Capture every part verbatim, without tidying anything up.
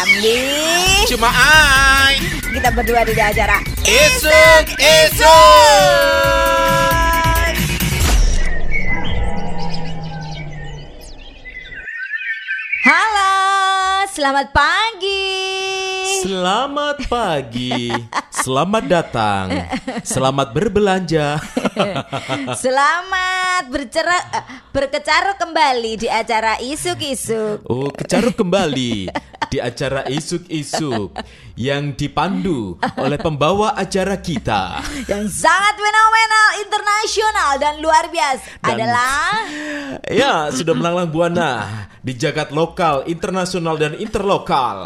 Amli. Cuma ai. Kita berdua di acara Isuk Isuk. Halo, selamat pagi. Selamat pagi. Selamat datang. Selamat berbelanja. Selamat bercerak berkecaruk kembali di acara Isuk-Isuk. Oh, kecaruk kembali di acara Isuk-Isuk yang dipandu oleh pembawa acara kita yang sangat fenomenal, internasional dan luar biasa dan, adalah ya, sudah melanglang buana di jagat lokal, internasional dan interlokal.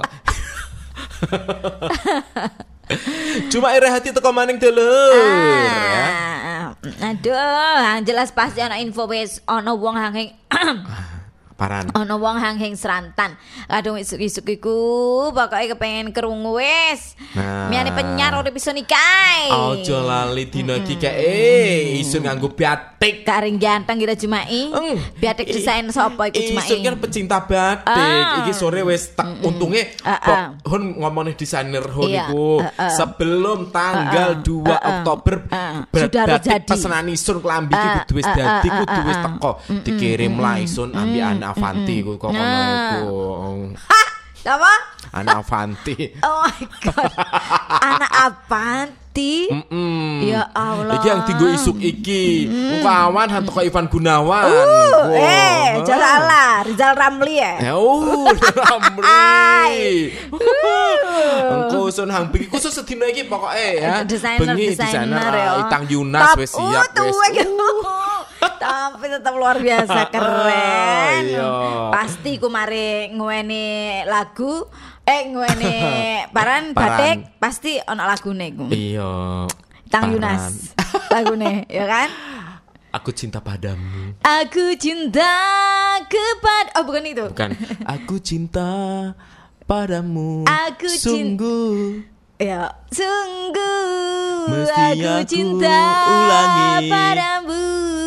Cuma ire hati teko maning dulur ah, ya. Aduh, yang jelas pasti ana info wis ana wong hanging Paran. Ono wong hang-hang serantan. Kadung isuk-isuk iku pokoke kepengen krungu wis. Nah. Miyane penyar ora bisa nikah. Ojo lali dina iki kae eh isun nganggo batik. Karing ganteng kira Jumai. Eng. Batik desain sapa iku Jumai? Isun kan pecinta batik. Ah. Iki sore wis tak untunge Ah, kok ah. Hun ngomongin desainer Hun Iya. iku Ah, ah. sebelum tanggal Ah, ah. dua Ah, ah. Oktober Ah, ah. berat Sudah harus batik jadi. pesenan isun klambi iki Ah, kudu wis ah, dadi ah, kudu ah, wis ah. teko dikirim lah isun ambi anak Avanti iku kok ngono Nah. iku. Hah? Apa? Anak Avanti. Oh my god. Anak Avanti. Mm-mm. Ya Allah. Iki yang tinggo isuk iki. Mm. Kawan hantu kok Ivan Gunawan. Uh, Wow. eh, jangan salah, Rizal Ramli ya. Ya, oh, Ramli. Engko sun hang bengi khusus sedina iki pokoke ya. Desainer, Bengi desainer ya. Itang Yunas wis siap tuh, wis. tapi tetap luar biasa keren. Iya. Pasti ku mari nguweni lagu, eh nguweni paran Paran. batik, pasti ono lagune ku. Iya. Tang Paran. Yunas lagune, ya kan? Aku cinta padamu. Aku cinta kepada, oh bukan itu. Bukan. Aku cinta padamu. Aku cinta- sungguh. Ya, sungguh Mesti aku aku cinta ulangi. padamu.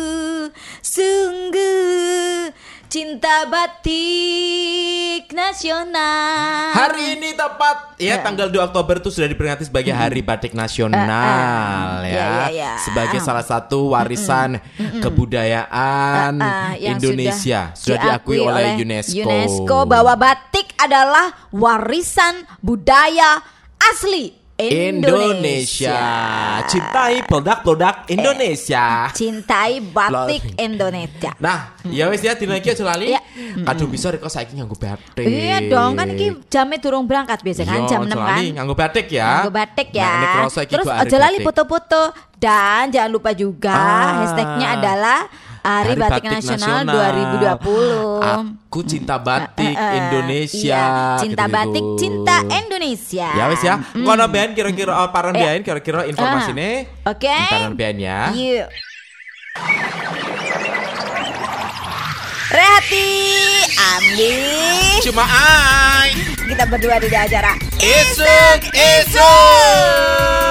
Sungguh cinta batik nasional. Hari ini tepat ya Ya. tanggal dua Oktober itu sudah diperingati sebagai Hari Batik Nasional Uh, uh. ya. Ya, ya, ya. Sebagai salah satu warisan kebudayaan Uh, uh, yang Indonesia sudah, diakui oleh UNESCO. UNESCO bahwa batik adalah warisan budaya asli Indonesia. Indonesia. Cintai produk-produk Indonesia. Cintai batik Lo- Indonesia. Nah, ya wis ya dina iki aja lali. Ya. Kadung bisa rek saiki nganggo batik. Iya dong, kan iki jamnya durung berangkat biasa kan jam enam kan. Iya, nganggo batik ya. Nganggo batik ya. Nah, ini kerasa iki Terus gua hari aja lali batik. foto-foto dan jangan lupa juga Ah. hashtagnya adalah Hari, Hari Batik, Batik Nasional, Nasional. dua ribu dua puluh. Aku cinta batik Eh, eh, Indonesia. iya, cinta gitu-gitu. batik, cinta Indonesia. Ya wis ya. Kono ben kira-kira oh, paran Ya. biain kira-kira informasine. Oke. Paran biain ya. Yuk. Rehati, Amli. Cuma ai. Kita berdua di acara Isuk Isuk.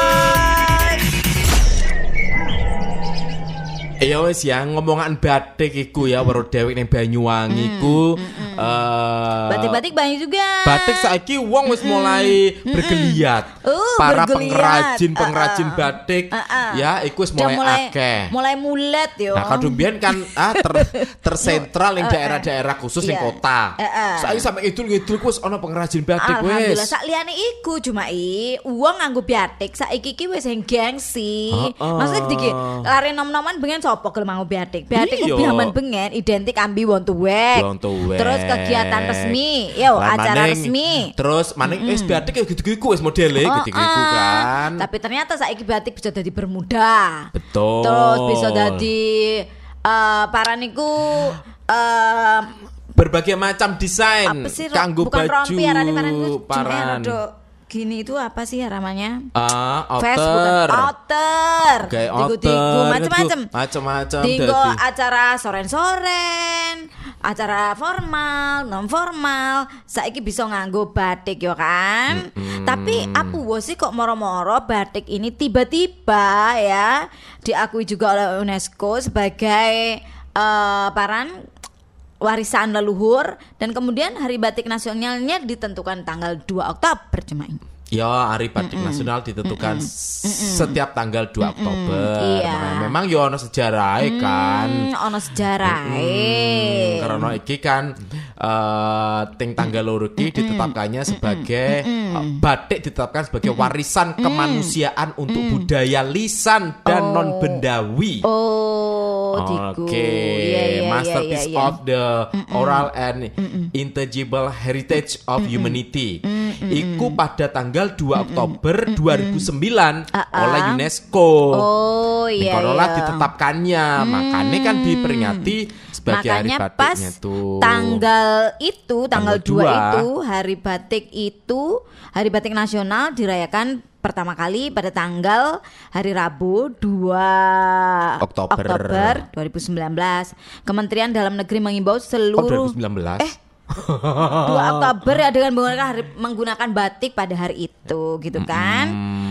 Ya wis ya ngomongan batik iku ya weruh dhewek ning Banyuwangi iku eh batik-batik banyak juga. batik saiki wong wis mulai bergeliat. Uh, Para bergeliat. pengrajin-pengrajin Uh, uh. batik Uh, uh. ya iku wis Udah mulai, mulai akeh. mulai mulet yo. Nah, kadung biyen kan ah ter, tersentral ning daerah-daerah khusus ning Iya. kota. Uh, uh. Saiki sampe idul-idul ku wis ana pengrajin batik Alhamdulillah wis. sak liyane iku cuma i uang nganggo batik saiki iki wis sing gengsi. Heeh. Maksudnya diki lare nom-noman bengen sapa gelem nganggo batik. Batik ku Iya. biaman bengen identik ambi won tuwek. Won tuwek. Terus kegiatan resmi, yo Lah, acara maning- resmi. Terus maning wis batik ya gitu-gitu wis modele Oh, gitu-gitu ah. kan. Tapi ternyata saiki batik bisa jadi bermuda. Betul. Terus bisa jadi eh para niku eh berbagai macam desain apa sih ro- kanggo bukan baju rompi arane paran itu paran. gini itu apa sih namanya? Ah, Vest bukan outer. outer. Kayak Digu-digu outer, macam-macam. macam-macam Digo dadi. acara soren-soren, acara formal, non formal. Saiki bisa nganggo batik yo kan. Mm-mm. Tapi apa sih kok moro-moro batik ini tiba-tiba ya diakui juga oleh UNESCO sebagai eh, paran warisan leluhur, dan kemudian Hari Batik Nasionalnya ditentukan tanggal dua Oktober cuma ini. Ya, Hari Batik Mm-mm. Nasional ditentukan Mm-mm. setiap tanggal dua Oktober. Iya. Nah, memang yo ono sejarah kan. Ono sejarah. Karena iki kan uh, ting tanggal loro iki ditetapkannya sebagai uh, batik ditetapkan sebagai warisan kemanusiaan untuk budaya lisan dan Oh. non bendawi. Oh, Oke, diku. Iya, iya, masterpiece iya, iya. of the oral and intangible heritage of humanity. Iku pada tanggal dua Oktober dua ribu sembilan Uh-uh. oleh UNESCO. Oh, iya. Dikonolah iya. ditetapkannya, makanya kan diperingati sebagai Hari Makanya Batiknya pas tuh. tanggal itu, tanggal, Tanggal dua dua. itu, Hari Batik itu, Hari Batik Nasional dirayakan pertama kali pada tanggal hari Rabu dua Oktober. Oktober dua ribu sembilan belas. Kementerian Dalam Negeri mengimbau Oh, seluruh dua ribu sembilan belas. Eh, dua Oktober ya dengan menggunakan hari- menggunakan batik pada hari itu gitu kan.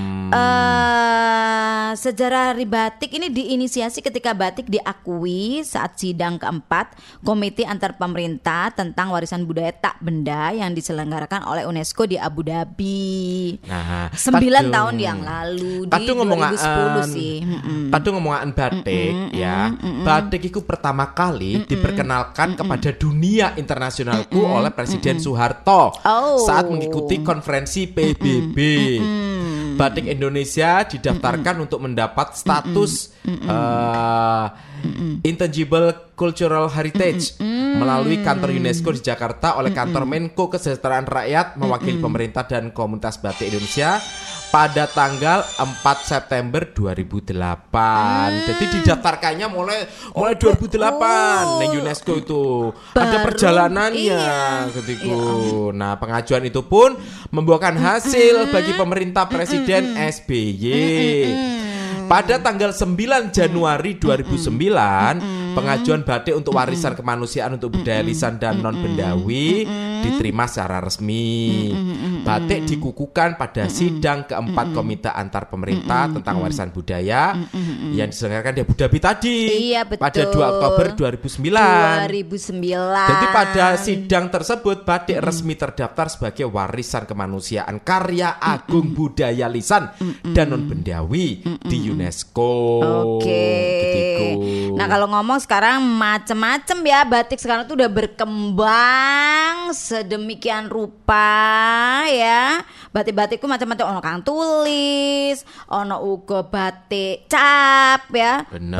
Eh, sejarah Hari Batik ini diinisiasi ketika batik diakui saat sidang keempat Komite Antar Pemerintah tentang Warisan Budaya Tak Benda yang diselenggarakan oleh UNESCO di Abu Dhabi. Nah, Sembilan padung. tahun yang lalu di Padung dua ribu sepuluh ngomongan sih. Mm-mm. Padung ngomongan batik ya. Batik itu pertama kali diperkenalkan kepada dunia internasionalku oleh Presiden Soeharto Oh. saat mengikuti konferensi P B B. Batik Indonesia didaftarkan untuk mendapat status uh, Intangible Cultural Heritage melalui kantor UNESCO di Jakarta oleh kantor Menko Kesejahteraan Rakyat mewakili pemerintah dan komunitas batik Indonesia pada tanggal empat September dua ribu delapan. Jadi didaftarkannya mulai mulai dua ribu delapan di UNESCO itu. Ada Baru, perjalanannya iya. ketiku. Nah, pengajuan itu pun membuahkan hasil bagi pemerintah Presiden S B Y. Pada tanggal sembilan Januari dua ribu sembilan, pengajuan batik untuk warisan kemanusiaan untuk budaya lisan dan non bendawi diterima secara resmi. Batik dikukuhkan pada sidang keempat Komite Antar Pemerintah tentang Warisan Budaya yang diselenggarakan di Abu Dhabi tadi. Iya, betul. Pada dua Oktober dua ribu sembilan. dua ribu sembilan. Jadi pada sidang tersebut batik resmi terdaftar sebagai warisan kemanusiaan karya agung budaya lisan dan non bendawi di UNESCO. Oke. Ketiku. Nah, kalau ngomong sekarang macem-macem ya, batik sekarang tuh udah berkembang sedemikian rupa ya. Batik-batikku macam-macam, ono kang tulis, ono uga batik cap ya. Bener.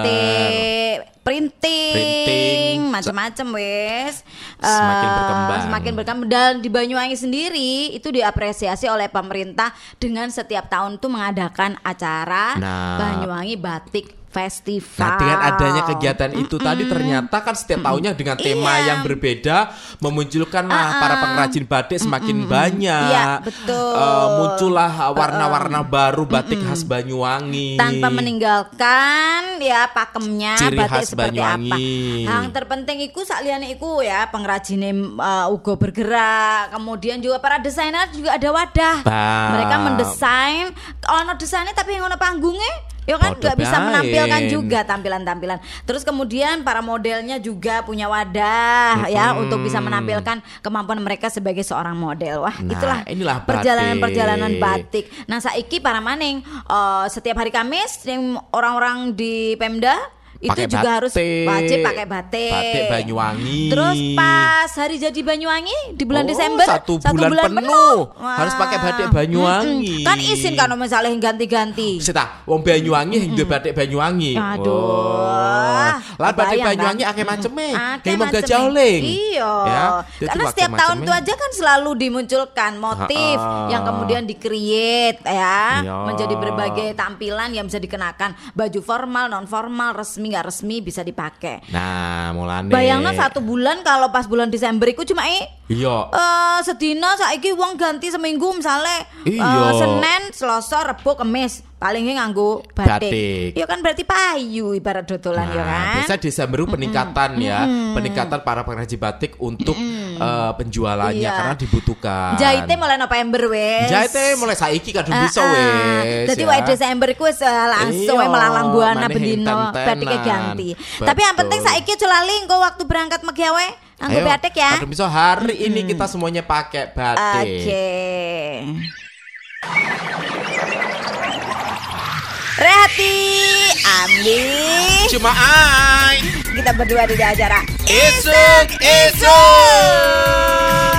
Batik printing, Printing. macam-macam wes. Semakin Eh, berkembang. Semakin berkembang dan di Banyuwangi sendiri itu diapresiasi oleh pemerintah dengan setiap tahun tuh mengadakan acara Nah. Banyuwangi Batik Festival. Nah, dengan adanya kegiatan itu tadi ternyata kan setiap tahunnya dengan tema Iya. yang berbeda memunculkan lah para pengrajin batik semakin banyak. Iya, betul. Eh, muncullah warna-warna baru batik khas Banyuwangi. Tanpa meninggalkan ya pakemnya Ciri batik khas seperti Banyuwangi. apa. Yang terpenting iku sakliane iku ya pengrajine uh, uga bergerak. Kemudian juga para desainer juga ada wadah. Bam. Mereka mendesain ono desainnya tapi yang ono panggungnya ya kan Podo nggak bisa bae. menampilkan juga tampilan-tampilan. Terus kemudian para modelnya juga punya wadah ya untuk bisa menampilkan kemampuan mereka sebagai seorang model. Wah, Nah, itulah inilah batik. perjalanan-perjalanan batik. Nah, saiki para maning eh, setiap hari Kamis yang orang-orang di Pemda itu Pakai juga harus batik. wajib pakai batik. Batik Banyuwangi. Terus pas hari jadi Banyuwangi di bulan Oh, Desember satu bulan penuh. Harus pakai batik Banyuwangi. Mm-mm. Kan izin kan misalnya ganti-ganti. Sita, wong Banyuwangi hingga batik Banyuwangi. Aduh. Oh. Lah batik Kebayang, Banyuwangi kan? akeh maceme. Akeh Yang mau maceme. gajah oling. Iya. Ya, jadi Karena akeh setiap tahun maceme. itu aja kan selalu dimunculkan motif Ha-ha. yang kemudian di-create ya, Iya. menjadi berbagai tampilan yang bisa dikenakan, baju formal, non formal, resmi nggak resmi bisa dipakai. Nah, mulane. Bayangno satu bulan kalau pas bulan Desember itu cuma eh Iya. eh sedina saiki wong ganti seminggu misalnya Iya. eh, Senin, Selasa, Rebo, Kamis palingnya nganggo batik. Batik. Ya kan berarti payu ibarat dodolan ya Nah, kan. biasa Desember itu peningkatan ya, peningkatan para pengrajin batik untuk uh, penjualannya Iya. karena dibutuhkan. Jahitnya mulai November wes. Jahitnya mulai saiki kadung bisa Ah, ah. wes. Jadi ya. wae Desember iku wis uh, langsung Iya, wae melalang buana maneh bendino enten-tenan. batiknya ganti. Tapi yang penting Betul. saiki aja lali engko waktu berangkat megi wae nganggo Ayo, batik ya. kadung bisa hari ini kita semuanya pakai batik. Oke. Rehati, Ambi, Cuma ai. kita berdua di acara Isuk isuk.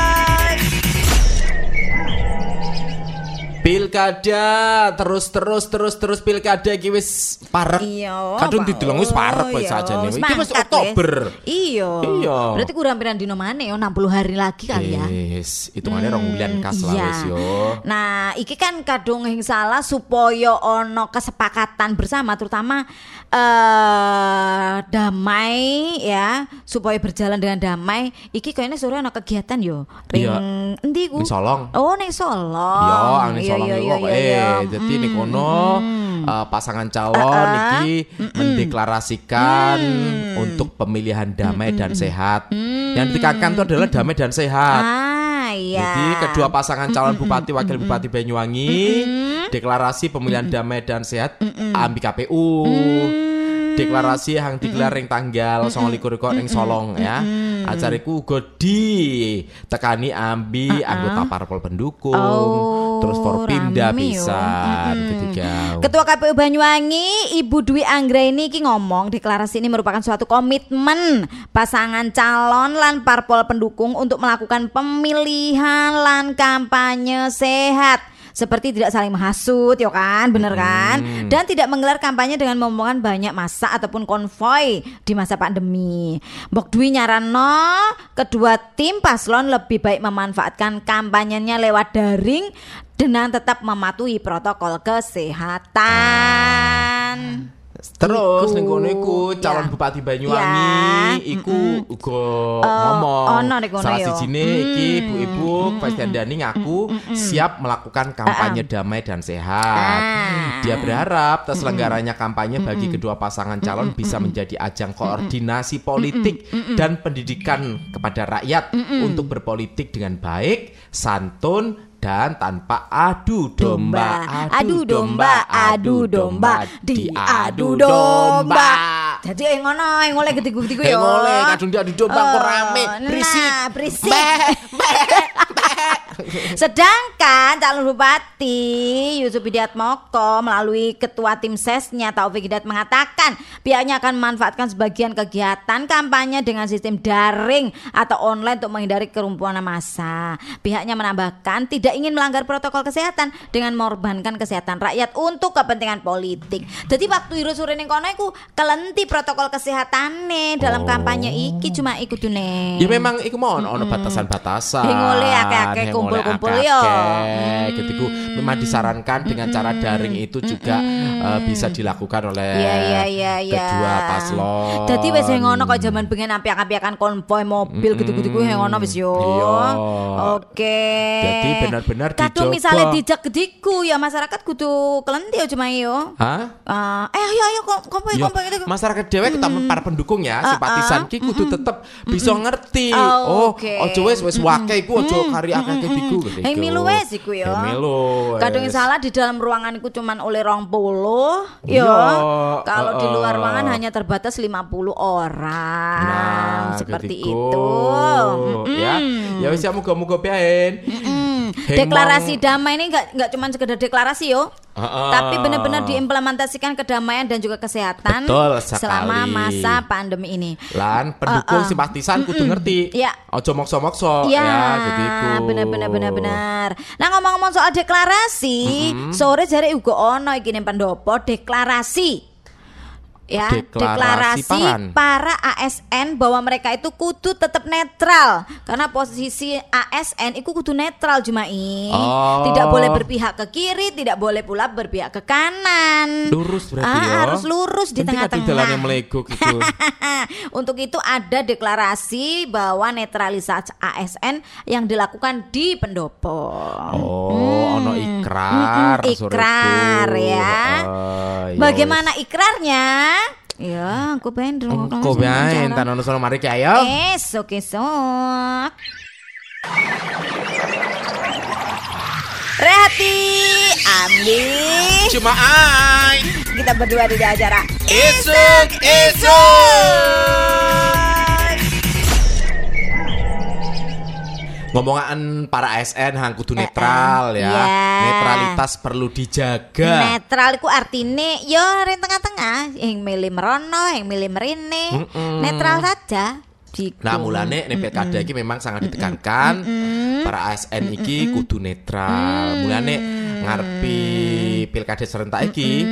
Pilkada terus terus terus terus pilkada iki wis parek. Iya. Kadung Pak. dideleng wis parek Oh, wis iya. sajane. Wis Iki wis mangkat, Oktober. wis. Iya. Iya. Berarti kurang pirang dino maneh yo enam puluh hari lagi kali ya. Wis, hitungannya rong bulan kas lah Iya. wis yo. Nah, iki kan kadung yang salah supaya ono kesepakatan bersama terutama eh damai ya, supaya berjalan dengan damai. Iki kayaknya sore ono kegiatan yo. Ring Iya. endi ku? Ning Solong. Oh, ning Solong. Yo, ang ning Iya, Solong iya, yo iya, kok. iya, Eh, iya. dadi Mm, ning kono mm, eh, pasangan calon Uh-uh. iki mendeklarasikan Mm. untuk pemilihan damai dan sehat. Yang ditekankan itu adalah damai dan sehat. Ah, iya. Jadi kedua pasangan calon bupati wakil bupati Banyuwangi deklarasi pemilihan damai dan sehat ambi K P U. Deklarasi yang digelar ing tanggal songo-likur kok ing Solong ya. Acara iku uga ditekani ambi anggota parpol pendukung, Oh, terus Forpimda rame yo. pisan Mm-mm. ketiga. Ketua K P U Banyuwangi Ibu Dwi Anggraini iki ngomong deklarasi ini merupakan suatu komitmen pasangan calon lan parpol pendukung untuk melakukan pemilihan lan kampanye sehat. Seperti tidak saling menghasut, ya kan, bener kan? Dan tidak menggelar kampanye dengan memomongan banyak massa ataupun konvoy di masa pandemi. Mbok Dwi nyarano kedua tim paslon lebih baik memanfaatkan kampanyenya lewat daring dengan tetap mematuhi protokol kesehatan. Terus Iku. ning kono iku calon Ya. bupati Banyuwangi Ya. iku uga Oh, ngomong ono ning kono salah yo. sijine iki ibu-ibu Presiden Dani ngaku siap melakukan kampanye damai dan sehat. Ah. Dia berharap terselenggaranya kampanye bagi kedua pasangan calon bisa menjadi ajang koordinasi politik dan pendidikan kepada rakyat untuk berpolitik dengan baik, santun dan tanpa adu domba. adu domba, adu domba, diadu domba. Jadi yang ngono, yang oleh getiku-getiku Eh ya. ngoleh kadung diadu domba kok rame, berisik. Nah, berisik. Beh, beh. Sedangkan calon bupati Yusuf Hidayatmoko melalui ketua tim sesnya Taufik Hidayat mengatakan pihaknya akan memanfaatkan sebagian kegiatan kampanye dengan sistem daring atau online untuk menghindari kerumunan massa. Pihaknya menambahkan tidak ingin melanggar protokol kesehatan dengan mengorbankan kesehatan rakyat untuk kepentingan politik. Jadi waktu iru sore ning kono iku kelenti protokol kesehatane dalam Oh. kampanye iki cuma ikut tune. Ya memang iku mau ono batasan-batasan. Yang ngoleh akeh-akeh Yang kumpul-kumpul ngoleh yo. akeh-akeh. Ketiku memang disarankan dengan cara daring itu juga eh, bisa dilakukan oleh Iya iya iya iya. kedua paslon. Dadi wis yang ngono kok jaman pengen ampiak-ampiakan konvoy mobil gitu-gitu yang ngono wis yo. Iya. Oke. Jadi benar-benar kadung dijogo. misalnya dijak gediku ya masyarakat kudu kelenti yo cuma yo. Hah? Ah, eh ayo ayo kok konvoy Ya, konvoy gitu. masyarakat dewek kita para pendukung ya, Ah, simpatisan ah. ki kudu tetep bisa ngerti. Oh, Oh, oke. ojo wis wis wakeh iku ojo kari akeh diku gitu. Yang milu wes iku ya. Yang milu. Kadang wes. salah di dalam ruangan iku cuman oleh rong puluh Iya, ya. Kalau di uh-uh. luar ruangan hanya terbatas lima puluh orang. Nah, Seperti ketiku. itu. Ya, ya wis ya muga-muga biyen. Heng Deklarasi mong- damai ini nggak nggak cuma sekedar deklarasi yo, Uh-uh. tapi benar-benar diimplementasikan kedamaian dan juga kesehatan Betul sekali. selama masa pandemi ini. Lan pendukung Uh-uh. simpatisan kudu ngerti. Iya. Ojo mokso-mokso Ya, ya gitu iku. benar-benar benar-benar. Nah ngomong-ngomong soal deklarasi, sore jare uga ono iki ning pendopo deklarasi. Ya, Deklarasi deklarasi paran. para A S N bahwa mereka itu kudu tetap netral karena posisi A S N itu kudu netral Jumai. Oh. Tidak boleh berpihak ke kiri, tidak boleh pula berpihak ke kanan. Lurus berarti ah, ya. harus lurus di Nanti kadang tengah-tengah. dalannya melegok gitu. Untuk itu ada deklarasi bahwa netralisasi A S N yang dilakukan di pendopo. Oh, ono ikrar. Mm-mm, sore ikrar itu. ya. Oh, ya Bagaimana wis. ikrarnya? Ya, aku pengen Engko bae entar ono sono mari ki ayo. Es, oke sok. Rehati, Ambi, Cuma ai. kita berdua di acara Isuk Isuk. Ngomongan para A S N hang kudu netral ya. yeah. Netralitas perlu dijaga. Netral iku artine yo ring tengah-tengah, yang milih merono, yang milih merine. Mm-mm. Netral saja. Gitu. Nah mulane nek pilkada iki memang sangat ditekankan para A S N iki kudu netral. Mulane ngarepi pilkada serentak iki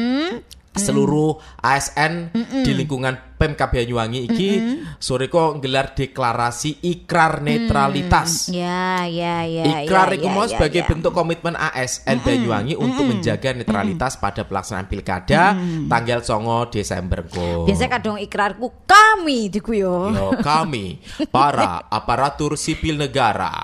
seluruh A S N di lingkungan Pemkab Banyuwangi iki sore kok nggelar deklarasi ikrar netralitas. Ya, ya, ya. Ikrar ya, iku ya, mau ya, sebagai ya. bentuk komitmen A S N Banyuwangi untuk menjaga netralitas pada pelaksanaan pilkada tanggal songo Desember kok. Biasanya kadang ikrarku kami diku yo. Yo kami para aparatur sipil negara.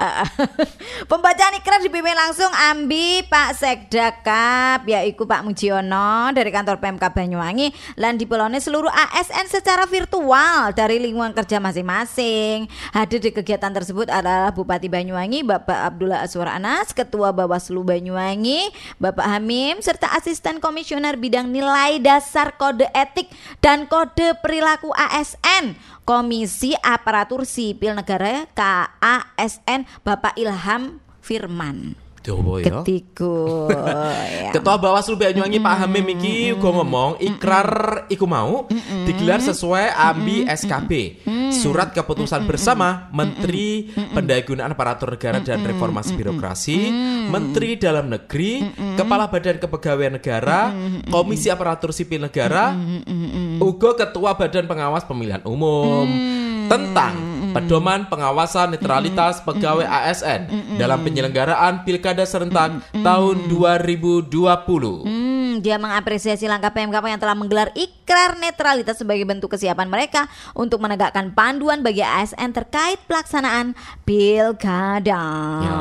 Pembacaan ikrar dipimpin langsung Ambi Pak Sekdakap yaiku Pak Mujiono dari kantor Pemkab Banyuwangi lan dipelone seluruh A S N secara virtual dari lingkungan kerja masing-masing. Hadir di kegiatan tersebut adalah Bupati Banyuwangi Bapak Abdullah Azwar Anas, Ketua Bawaslu Banyuwangi Bapak Hamim serta Asisten Komisioner Bidang Nilai Dasar Kode Etik dan Kode Perilaku A S N Komisi Aparatur Sipil Negara K A S N Bapak Ilham Firman. Coba ya. Ketiku ya. Ketua Bawaslu Banyuwangi Pak Hamim iki uga ngomong ikrar iku mau digelar sesuai Ambi S K B. Surat keputusan bersama Menteri Pendayagunaan Aparatur Negara dan Reformasi Birokrasi, Menteri Dalam Negeri, Kepala Badan Kepegawaian Negara, Komisi Aparatur Sipil Negara, uga Ketua Badan Pengawas Pemilihan Umum tentang pedoman pengawasan netralitas pegawai A S N dalam penyelenggaraan Pilkada Serentak tahun dua ribu dua puluh. Hmm, dia mengapresiasi langkah Pemkab yang telah menggelar ikrar netralitas sebagai bentuk kesiapan mereka untuk menegakkan panduan bagi A S N terkait pelaksanaan Pilkada. Ya.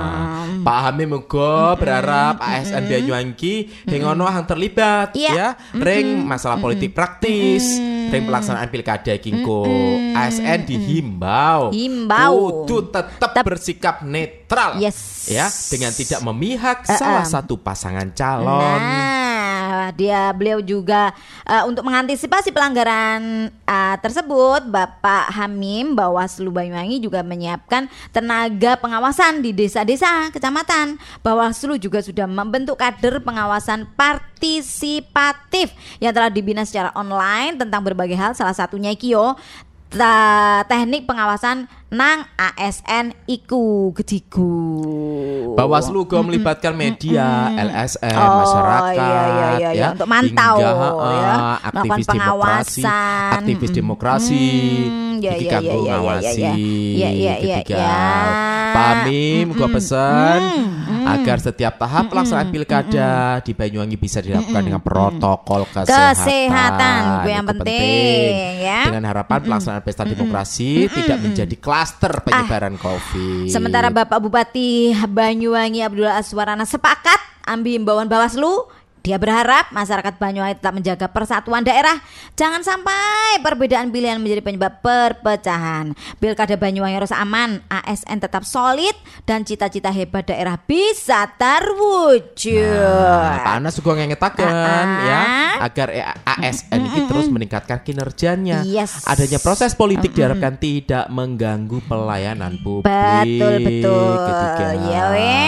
Pak Hamim uga berharap A S N Banyuwangi hengono hang terlibat Iya. ya, ring masalah politik praktis, ring pelaksanaan Pilkada iki engko A S N dihimbau Himbau. kudu tetap Tep- bersikap netral. Yes. Ya, dengan tidak memihak Uh-uh. salah satu pasangan calon. Nah, dia beliau juga uh, untuk mengantisipasi pelanggaran uh, tersebut, Bapak Hamim Bawaslu Banyuwangi juga menyiapkan tenaga pengawasan di desa-desa, kecamatan. Bawaslu juga sudah membentuk kader pengawasan partisipatif yang telah dibina secara online tentang berbagai hal, salah satunya iki yo ta- teknik pengawasan nang A S N iku gediku. Bawaslu uga melibatkan media, L S M, Oh, masyarakat, iya, iya, iya, ya, untuk mantau, hingga, ya, uh, aktivis melakukan demokrasi, pengawasan. aktivis demokrasi, Hmm, ya, iki ya, kanggo ya, ya, ya, ngawasi, ya, ya, ya, ya, ketika ya. Pak Hamim, gua pesan Hmm, agar setiap tahap pelaksanaan pilkada di Banyuwangi bisa dilakukan dengan protokol kesehatan. Kesehatan, gue yang Itu penting, ya. Dengan harapan pelaksanaan pesta demokrasi tidak menjadi klaster penyebaran COVID. Sementara Bapak Bupati Banyuwangi Abdullah Azwar Anas sepakat ambil himbauan Bawaslu. Dia berharap masyarakat Banyuwangi tetap menjaga persatuan daerah. Jangan sampai perbedaan pilihan menjadi penyebab perpecahan. Pilkada Banyuwangi harus aman, A S N tetap solid, dan cita-cita hebat daerah bisa terwujud. Nah, Pak Anas juga ngengetaken Ah. ya agar A S N ini terus meningkatkan kinerjanya. Yes. Adanya proses politik diharapkan tidak mengganggu pelayanan publik. Betul betul. Ketika Ya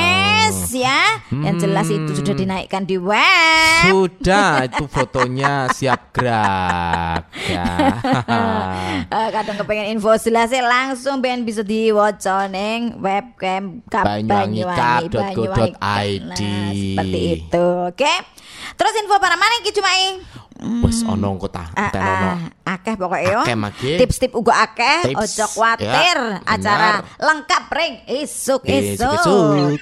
wes ya. Yang jelas itu sudah dinaikkan di web. sudah itu fotonya siap gerak ya. Eh, kadang kepengen info jelasnya langsung pengen bisa diwaca ning webcam banyuwangi dot go dot i d. Nah, seperti itu. Oke. Terus info para mana iki cuma ing? Wes ono engko ta, Ah, ten ono. ah, akeh pokoknya yo. Akeh, Maki. Tips-tips uga akeh, Tips, ojo kuatir. ya, Acara benar. lengkap ring isuk-isuk. Isuk-isuk.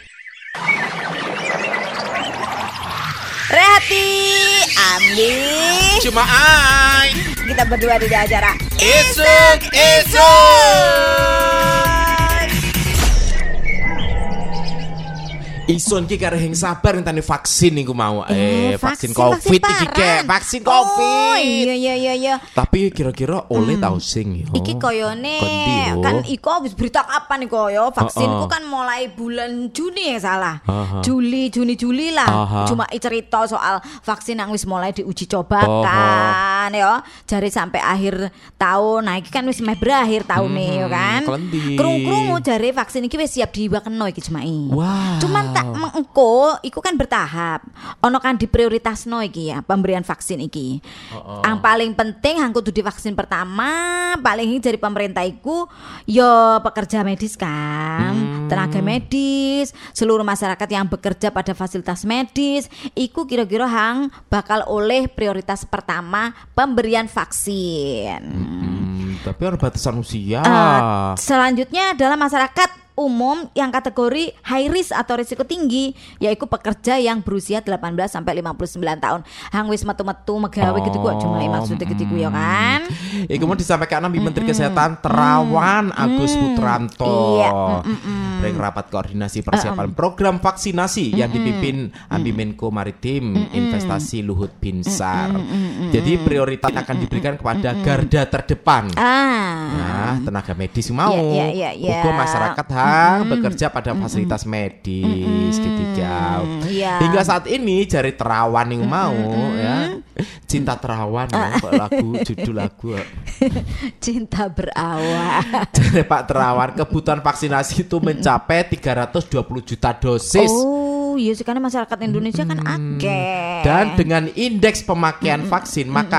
Rehati, Ambi, Cuma ai. kita berdua di acara Isuk Isuk. Ison ki karo heng sabar ngenteni vaksin niku mau. Eh, Eh, vaksin, vaksin, Covid vaksin iki kek, parah. vaksin Oh, Covid. iya iya iya iya. Tapi kira-kira oleh tau sing yo. Iki koyone Kondi yo. kan iku wis berita kapan iku yo vaksin Heeh. iku kan mulai bulan Juni ya salah. Aha. Juli Juni Juli lah. Aha. Cuma cerita soal vaksin yang wis mulai diuji coba Oh. kan yo. Jare sampai akhir tahun. Nah iki kan wis meh berakhir tahun nih yo kan. klendi. Krungu-krungu jare vaksin iki wis siap diwakeno iki Jumai. Wow. Cuman tak mengko iku kan bertahap. Ono kan diprioritasno iki ya pemberian vaksin iki. Yang paling penting yang kudu divaksin pertama paling dari pemerintah iku yo pekerja medis kan, tenaga medis, seluruh masyarakat yang bekerja pada fasilitas medis iku kira-kira hang bakal oleh prioritas pertama pemberian vaksin. Hmm, tapi ada batasan usia. Eh, selanjutnya adalah masyarakat umum yang kategori high risk atau risiko tinggi, yaitu pekerja yang berusia delapan belas sampai lima puluh sembilan tahun. Hang wis metu-metu megawe gitu kok cuma maksudnya gitu ya kan. Iku mau disampaikan Nabi Menteri Kesehatan Terawan Agus Putranto. Iya. Ring rapat koordinasi persiapan program vaksinasi yang dipimpin Ambi Menko Maritim Investasi Luhut Binsar. Jadi prioritas akan diberikan kepada garda terdepan. Ah. Nah, tenaga medis mau. Iya, iya, iya, Hukum iya. masyarakat hang bekerja pada fasilitas medis ketiga. iya. Hingga saat ini jari Terawan yang mau ya. Cinta Terawan ya, kok lagu judul lagu. Cinta berawak. Jari Pak Terawan kebutuhan vaksinasi itu mencapai tiga ratus dua puluh juta dosis. Oh, iya sekarang masyarakat Indonesia kan akeh. Dan dengan indeks pemakaian vaksin maka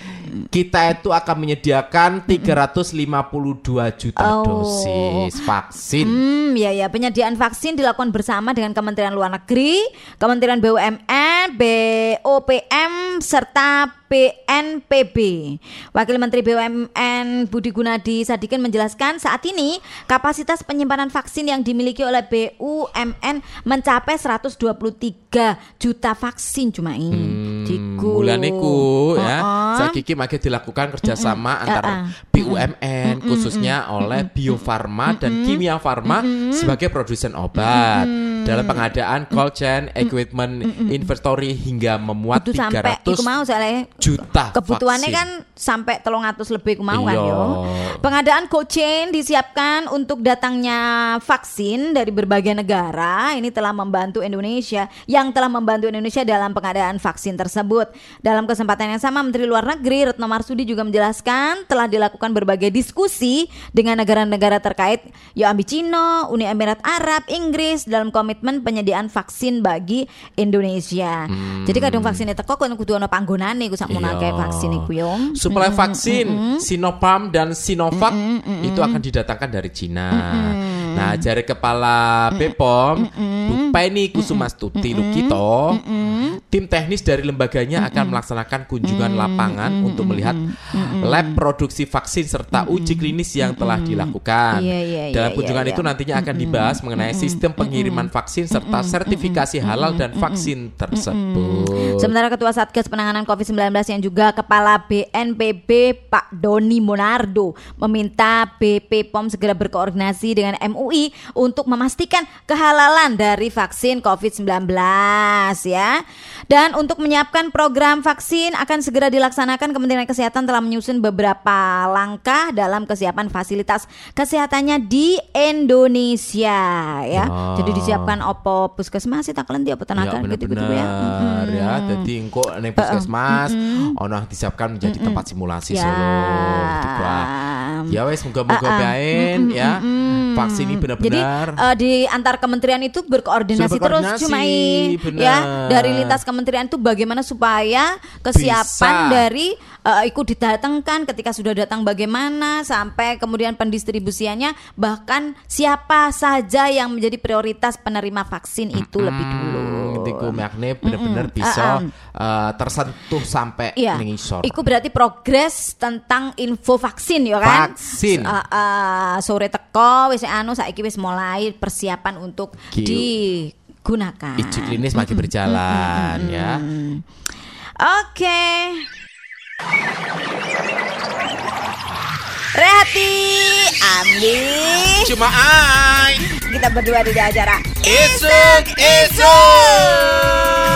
kita itu akan menyediakan tiga ratus lima puluh dua juta Oh. dosis vaksin. Hmm, ya ya penyediaan vaksin dilakukan bersama dengan Kementerian Luar Negeri, Kementerian B U M N, B O P M serta B N P B. Wakil Menteri B U M N Budi Gunadi Sadikin menjelaskan saat ini kapasitas penyimpanan vaksin yang dimiliki oleh B U M N mencapai seratus dua puluh tiga juta vaksin cuma ini. Hmm, bulan niku ya. Uh-uh. Saiki makin dilakukan kerjasama antara Uh-uh. B U M N khususnya oleh Bio Farma dan Kimia Farma sebagai produsen obat dalam pengadaan cold chain equipment inventory hingga memuat Kudu tiga sampai ratus iku mau soalnya juta kebutuhannya vaksin. kan sampai telung atus lebih ku mau kan Iya. yo. Pengadaan cold chain disiapkan untuk datangnya vaksin dari berbagai negara. Ini telah membantu Indonesia yang telah membantu Indonesia dalam pengadaan vaksin tersebut. Dalam kesempatan yang sama Menteri Luar Negeri Retno Marsudi juga menjelaskan telah dilakukan berbagai diskusi dengan negara-negara terkait yo ambi Cina, Uni Emirat Arab, Inggris dalam komitmen penyediaan vaksin bagi Indonesia. Jadi kadang vaksinnya teko kan kudu ana panggonane ku sakmono Iya. akeh vaksin iku yo. Suplai vaksin Sinopharm dan Sinovac itu akan didatangkan dari Cina. Nah, jari kepala B P O M Bu Penny Kusumastuti Lukito, tim teknis dari lembaganya akan melaksanakan kunjungan lapangan untuk melihat lab produksi vaksin serta uji klinis yang telah dilakukan. Iya, iya, Dalam iya, kunjungan iya, itu iya. nantinya akan dibahas mengenai sistem pengiriman vaksin serta sertifikasi halal dan vaksin tersebut. Sementara Ketua Satgas Penanganan covid sembilan belas yang juga Kepala B N P B Pak Doni Monardo meminta B P P O M segera berkoordinasi dengan M U I untuk memastikan kehalalan dari vaksin covid sembilan belas ya. Dan untuk menyiapkan program vaksin akan segera dilaksanakan, Kementerian Kesehatan telah menyusun beberapa langkah dalam kesiapan fasilitas kesehatannya di Indonesia ya. Oh. Jadi disiapkan opo puskesmas tak kelenti apa tenaga Ya gitu-gitu ya. benar ya. Jadi engko ning puskesmas ono disiapkan menjadi tempat simulasi Ya. Solo gitu Pak. Ya wes moga-moga bae ya. Vaksin ini Jadi benar-benar eh, di antar kementerian itu berkoordinasi, Sudah terus berkoordinasi, cuma benar. ya dari lintas kementerian itu bagaimana supaya kesiapan Bisa. dari eh, ikut didatangkan ketika sudah datang bagaimana sampai kemudian pendistribusiannya bahkan siapa saja yang menjadi prioritas penerima vaksin itu lebih dulu. Iku makne benar-benar bisa eh, tersentuh sampai Iya, ning isor. iku berarti progres tentang info vaksin ya kan? Vaksin. S- uh, uh, sore teko wis anu saiki wis mulai persiapan untuk Ki- digunakan. Uji klinis masih berjalan ya. Oke. Rehati, ambil. Cuma ai kita berdua di acara Isuk Isuk.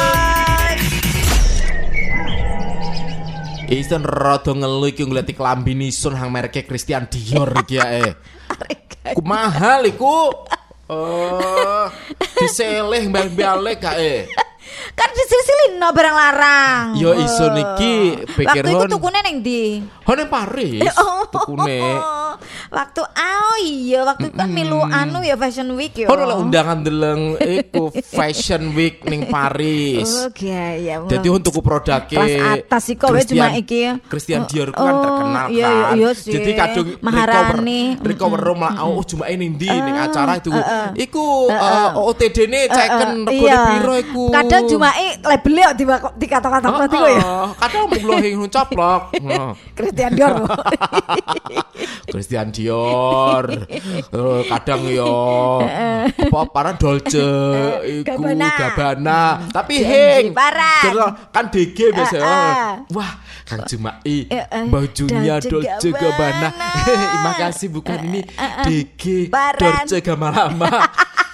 Isen rada ngelu iki ngleti klambi nisun hang mereke Christian Dior iki ae. Ku mahal iku. Oh, diseleh mbal-mbale kae. Kan disilsilin no barang larang. Yo iso niki pikir waktu itu tukune ning ndi? Ho ning Paris. Oh, tukune. Waktu oh iya waktu itu kan milu anu ya Fashion Week yo. Ono undangan deleng iku Fashion Week ning Paris. Oke ya. Dadi untuk produke kelas atas iki kowe cuma iki. Christian Dior kan terkenal kan. Iya iya sih. Jadi kadung Maharani recover room lah oh cuma ini ndi ning acara itu. Iku O T D-ne ceken regane piro iku. Kadang cuma labelnya di kata-kata berarti kok ya. Kadang mung hing coplok. Christian Dior. Christian Dior. Kadang yo apa para Dolce iku Gabbana. Tapi hing kan D G biasa. Wah, Kang Jumai bajunya Dolce Gabbana. Terima kasih bukan ini D G Dolce Gabbana.